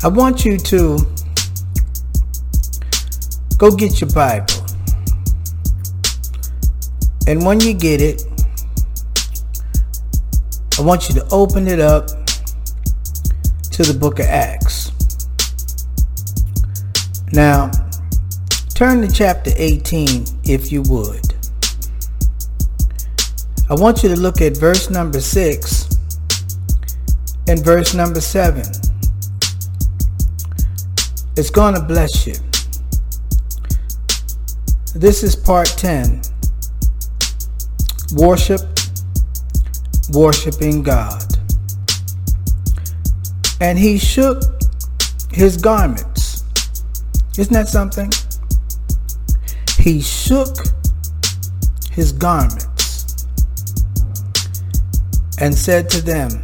I want you to go get your Bible. And when you get it, I want you to open it up to the book of Acts. Now, turn to chapter 18 if you would. I want you to look at verse number 6 and verse number 7. It's going to bless you. This is part 10. Worshiping God. And he shook his garments. Isn't that something? He shook his garments and said to them,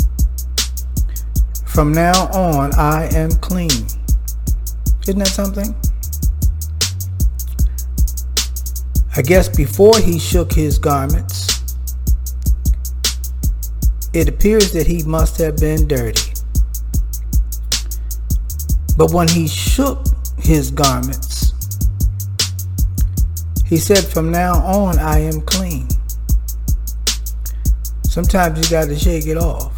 "From now on I am clean." Isn't that something? I guess before he shook his garments, it appears that he must have been dirty. But when he shook his garments, he said, "From now on I am clean." Sometimes you got to shake it off.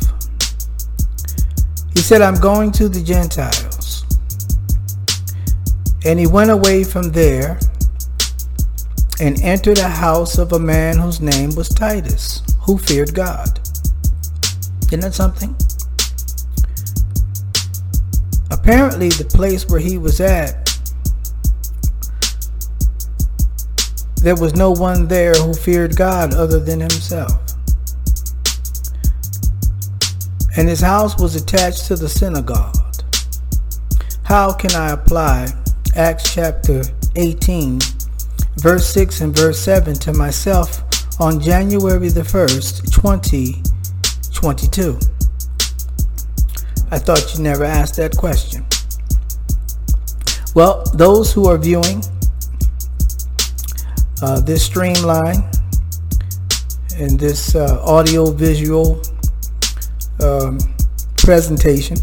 He said, "I'm going to the Gentiles." And he went away from there and entered a house of a man whose name was Titus, who feared God. Isn't that something? Apparently the place where he was at, there was no one there who feared God other than himself. And his house was attached to the synagogue. How can I apply Acts chapter 18, verse 6 and verse 7 to myself on January the 1st, 2022? I thought you never asked that question. Well, those who are viewing this streamline and this audio-visual presentation,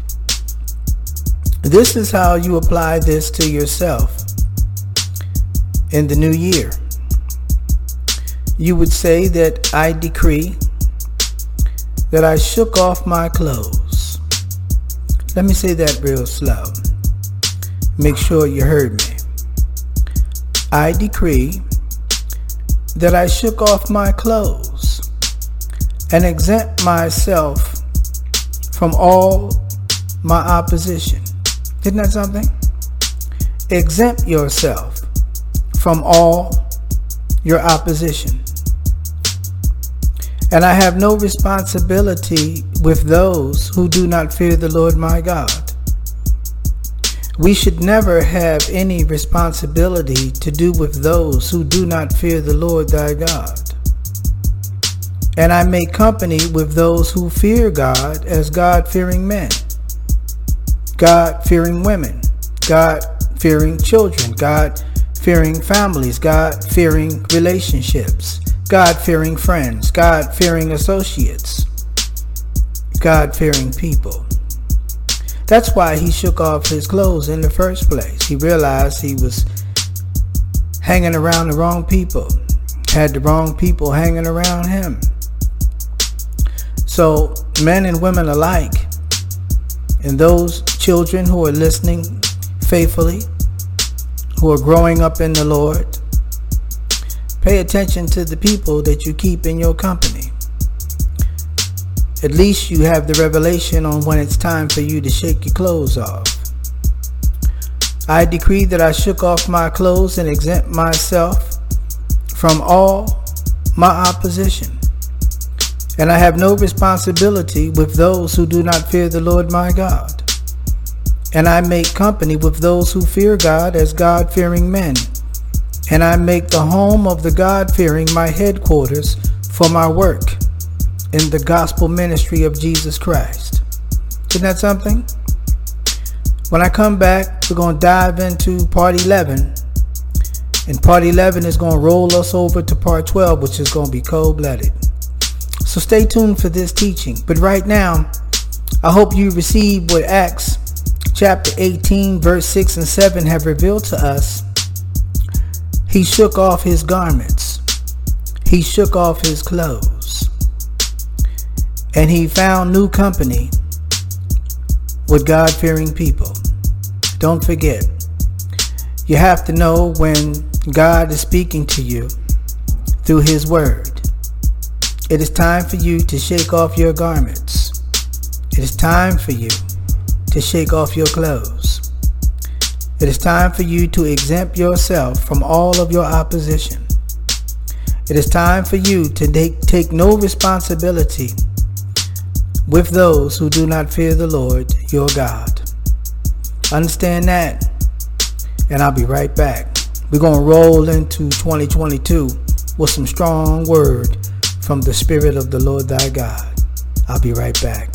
this is how you apply this to yourself in the new year. You would say that I decree that I shook off my clothes. Let me say that real slow. Make sure you heard me. I decree that I shook off my clothes and exempt myself from all my opposition. Isn't that something? Exempt yourself from all your opposition. And I have no responsibility with those who do not fear the Lord my God. We should never have any responsibility to do with those who do not fear the Lord thy God. And I make company with those who fear God as God-fearing men, God-fearing women, God-fearing children, God-fearing families, God-fearing relationships, God-fearing friends, God-fearing associates, God-fearing people. That's why he shook off his clothes in the first place. He realized he was hanging around the wrong people, had the wrong people hanging around him. So men and women alike, and those children who are listening faithfully, who are growing up in the Lord, pay attention to the people that you keep in your company. At least you have the revelation on when it's time for you to shake your clothes off. I decree that I shook off my clothes and exempt myself from all my opposition. And I have no responsibility with those who do not fear the Lord my God. And I make company with those who fear God as God-fearing men. And I make the home of the God-fearing my headquarters for my work in the gospel ministry of Jesus Christ. Isn't that something? When I come back, we're going to dive into part 11. And part 11 is going to roll us over to part 12, which is going to be cold-blooded. So stay tuned for this teaching. But right now, I hope you receive what Acts chapter 18, verse 6 and 7 have revealed to us, he shook off his garments. He shook off his clothes. And he found new company with God-fearing people. Don't forget, you have to know when God is speaking to you through his word. It is time for you to shake off your garments. It is time for you to shake off your clothes. It is time for you to exempt yourself from all of your opposition. It is time for you to take no responsibility with those who do not fear the Lord your God. Understand that, and I'll be right back. We're going to roll into 2022 with some strong word from the Spirit of the Lord thy God. I'll be right back.